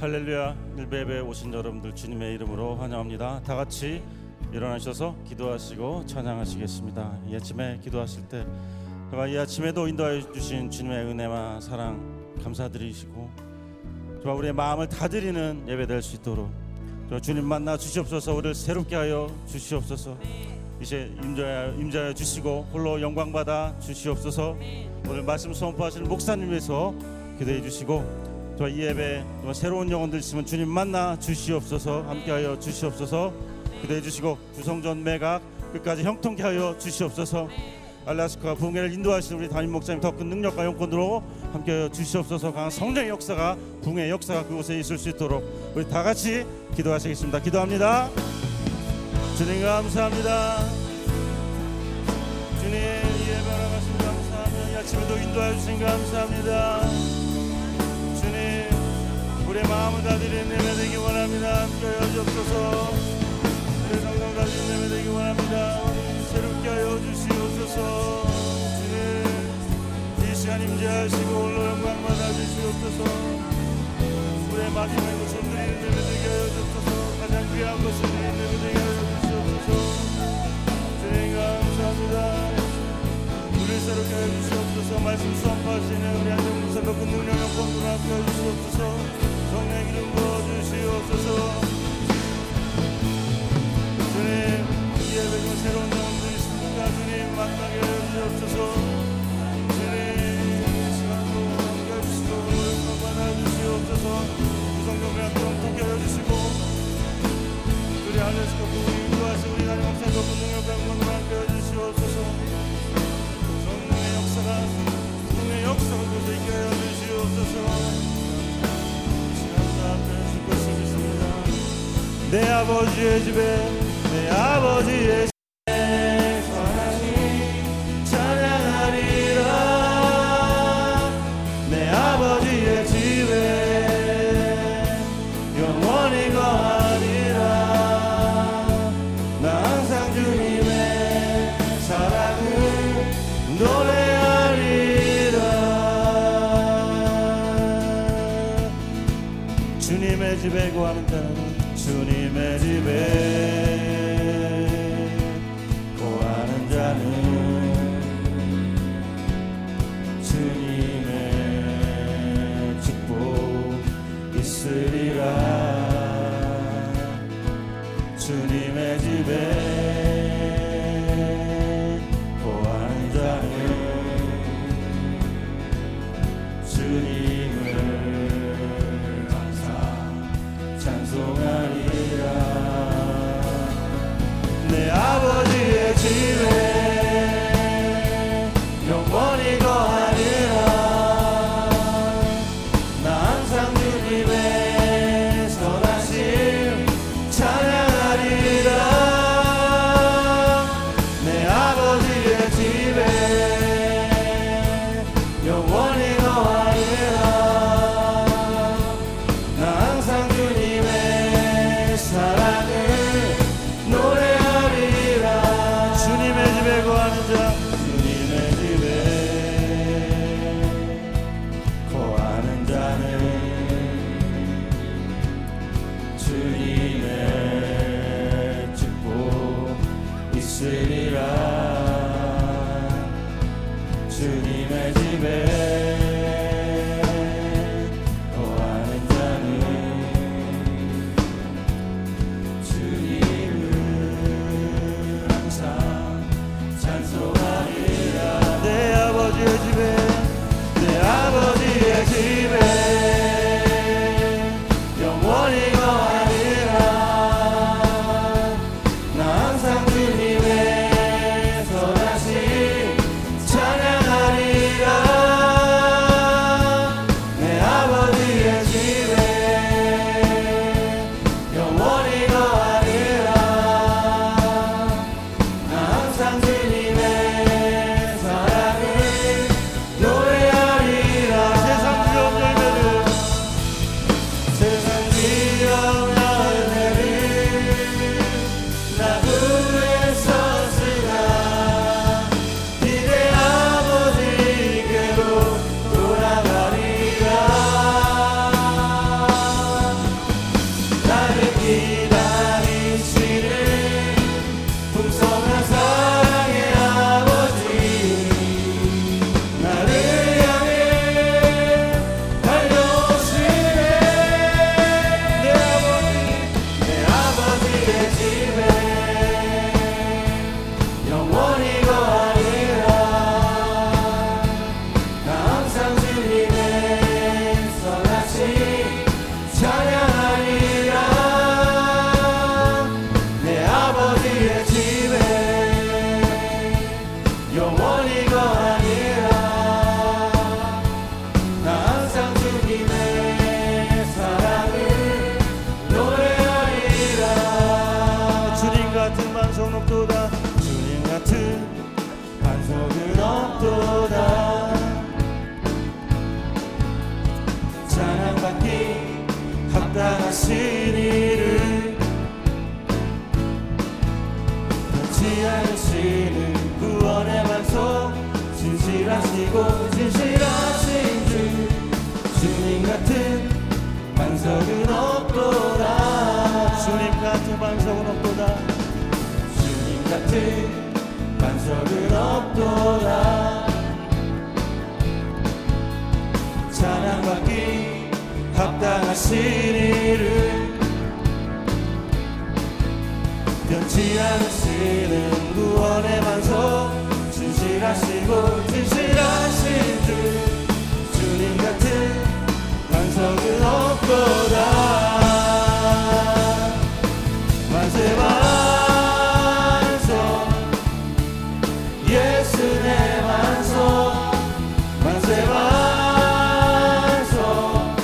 할렐루야. 일베베 오신 여러분들 주님의 이름으로 환영합니다. 다 같이 일어나셔서 기도하시고 찬양하시겠습니다. 이 아침에 기도하실 때 정말 이 아침에도 인도하여 주신 주님의 은혜와 사랑 감사드리시고 정말 우리의 마음을 다 드리는 예배 될 수 있도록 주님 만나 주시옵소서. 우리를 새롭게 하여 주시옵소서. 이제 임자하여 주시고 홀로 영광 받아 주시옵소서. 오늘 말씀 선포하시는 목사님 위해서 기도해 주시고 이 예배 새로운 영혼들 있으면 주님 만나 주시옵소서. 함께하여 주시옵소서. 기도해 주시고 구성전 매각 끝까지 형통케 하여 주시옵소서. 알라스카 붕괴를 인도하시는 우리 담임 목사님 더 큰 능력과 영권으로 함께하여 주시옵소서. 강한 성령의 역사가 붕괴의 역사가 그곳에 있을 수 있도록 우리 다 같이 기도하시겠습니다. 기도합니다. 주님 감사합니다. 주님 이 예배 나가신 감사하며 이 아침에도 인도하여 주신 감사합니다. 주님 우리의 마음을 다 드리는 예배 되기 원합니다. 함께하여 주옵소서. 우리의 성령 다 드리는 예배 되기 원합니다. 새롭게 하여 주시옵소서. 주님 이 시간 임재하시고 홀로 영광 받아 주시옵소서. 우리의 마지막에 것을 드리는 예배 되게 하여 주옵소서. 가장 귀한 것을 드리는 예배 되게 하여 주시옵소서. 주님 감사합니다. 우리를 새롭게 하여 주시옵소서. 말씀 수업하시는 우리 한정무사 높은 능력 영광으로 함께하여 주시옵소서. 성령의 기름 부어주시옵소서. 주님 이 예배 중 새로운 영혼들이 있습니까? 주님 만나게 하여 주시옵소서. 주님 이 시간도 함께하여 주시고 영광 받아 주시옵소서. 구성경을 함께 통케 하여 주시고 우리 하늘에서 부흥이 인도하시고 우리 하나님 목사님 높은 능력 영광으로 함께하여 주시옵소서. 성령의 역사가 그곳에 있게 하여 주시옵소서. 시간도 앞에 줄 것을 믿습니다. 내 아버지의 집에 내 아버지의 집에 선하니 찬양하리라. 내 아버지의 집에 영원히 거하리라. 나 항상 주님의 사랑을 노래하리라. 주님의 집에 거하는 자는 주님의 집에 거하는 자는 주님의 축복 있으리라. 주님의 집에 거하는 자는 주님을 항상 찬송하리라. 내 아버지의 집에 영원히 거하리라. 나 항상 주님의 선하심 찬양하리라. 내 아버지의 집에 영원히 거하리라. 나 항상 주님의 사랑을 노래하리라. 주님의 집에 거하는 자 주님의 집에 거하는 자는 주님의 축복 있으리라. 주님의 집에 거하는 자는 주님을 항상 찬송하리라. 내 아버지의 집에 내 아버지의 집에 영원히 거하리라. 나 항상 주님의 선하심 찬양하리라. 반석은 없도다. 찬양받기 합당하신 이름, 변치 않으시는 구원의 반석, 진실하시고 진실하신 주, 주님 같은 반석은 없도다. 만세 반석, 예수 내 반석. 만세 반석,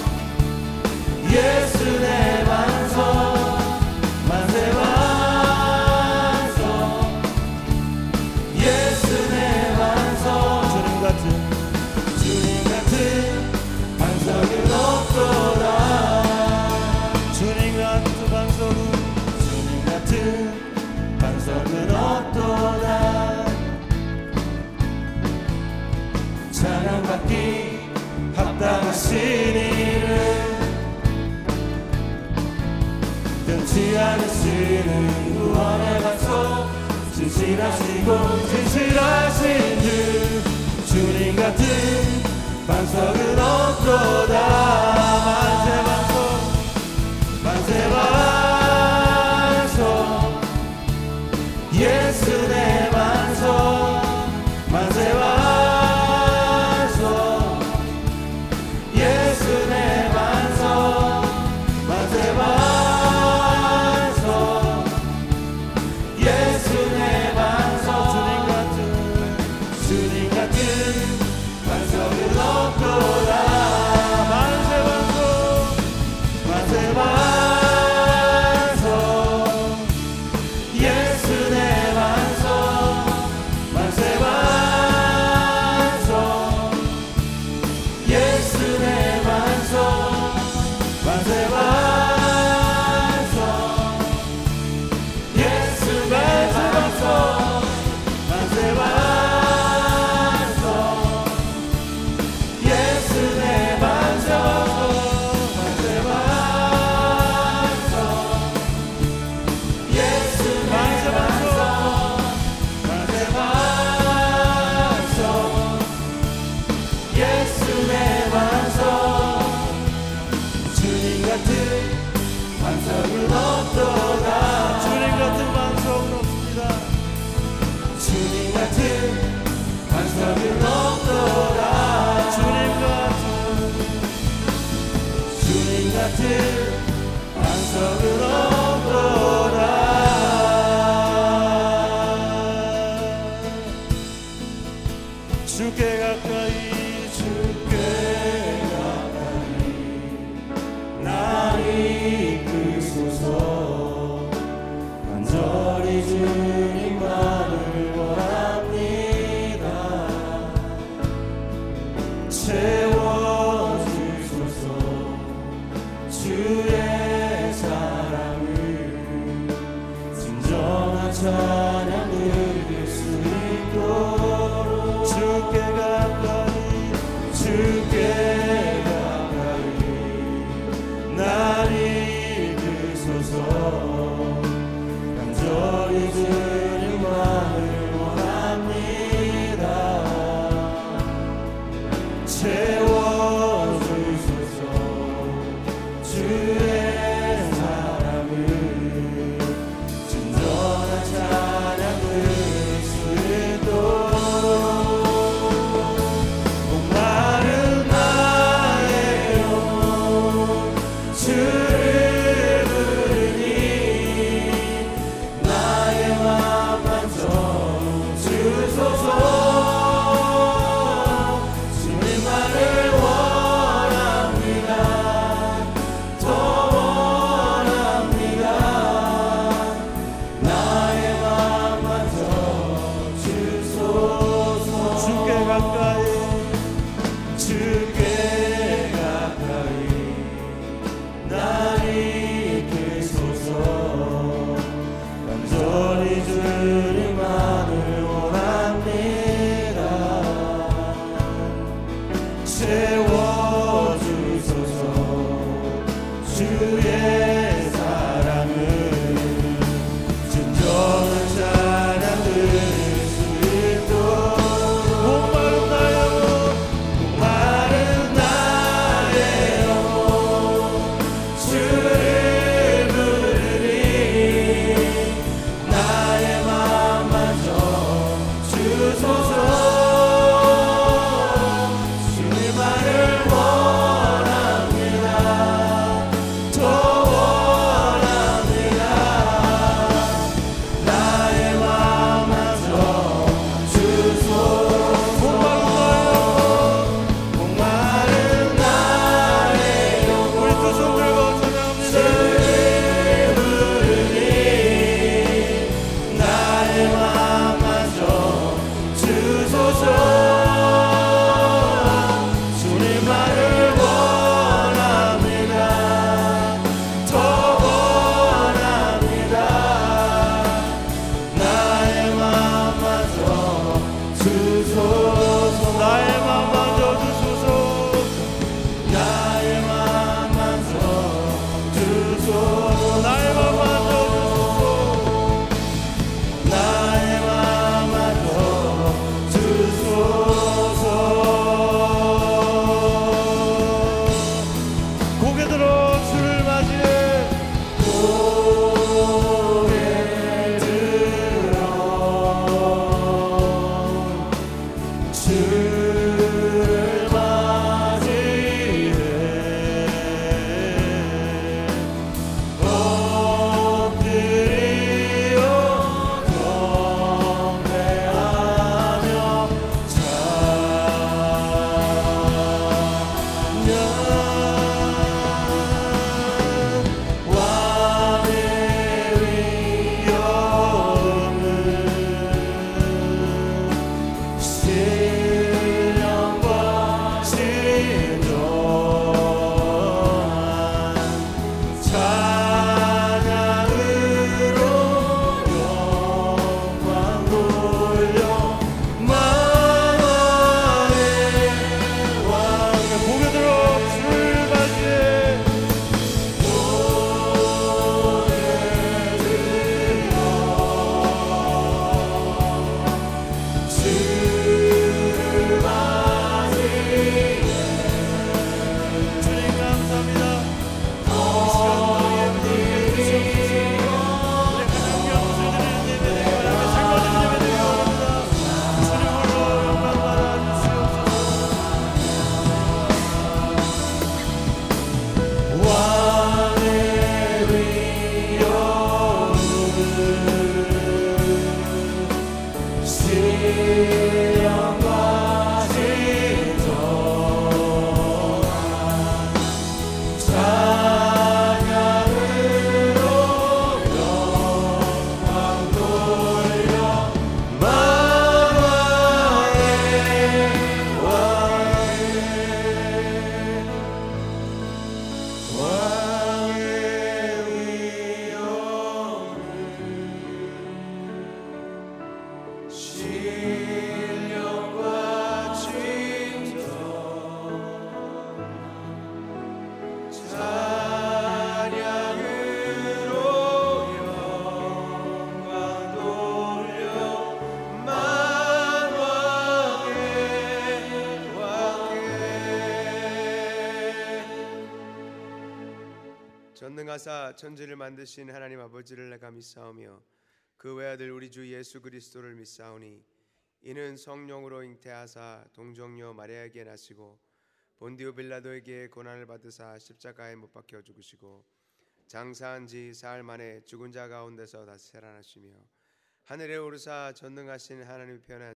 예수 내 반석. 만세 반석, 예수 내 반석. 주님 같은 반석은 없도다. 주님 같은 반석은 없도다. 찬양받기 합당하신 이름, 변치 않으시는 구원의 반석, 진실하시고 진실하신 주, 주님 같은 반석은 없도다. 만세 반석, 만세 반석, 예수 내 반석. 만세 반석, 예수 내 반석. 만세 반석, 예수 내 반석. 주님 같은 반석은 없도다. 만세 반석, 만세 반석, 예수 내 반석. 만세 반석, 예수 내 반석. 만세 반석, 예수 내 반석. 만세 반석, 예수 내 반석. 만세 반석, 예수 내 반석. 만세 반석, 예수 내 반석. 주님 같은 반석은 없도다. 주님 같은 반석은 없습니다. 주님 같은 반석은 없도다. 주님 같은 반석은 없도다. 주께 가까이, 주께 가까이 날 이끄소서. 간절히 주님만을 원합니다. 채워주소서 주의 사랑을, 진정한 찬양 드릴 수 있도록. 주께 가까이, 주께 가까이 날 이끄소서. 간절히 주님만을 원합니다. 채워주소서 주의 사랑을, 진정한 찬양 드릴 수 있도록. 목마른 나의 영혼 주를 부르니, 나의 맘 만져 주소서. 주님만을 원합니다. 더 원합니다. 나의 맘 만져 주소서. 주께 가까이, 주께 가까이 날 이끄소서. 간절히 주님만을 원합니다. 채워주소서 주의 사랑을, 진정한 찬양 드릴 수 전능하사 천지를 만드신 하나님 아버지를 내가 믿사오며 그 외아들 우리 주 예수 그리스도를 믿사오니 이는 성령으로 잉태하사 동정녀 마리아에게 나시고 본디오 빌라도에게 고난을 받으사 십자가에 못 박혀 죽으시고 장사한 지 사흘 만에 죽은 자 가운데서 다시 살아나시며 하늘에 오르사 전능하신 하나님의 편한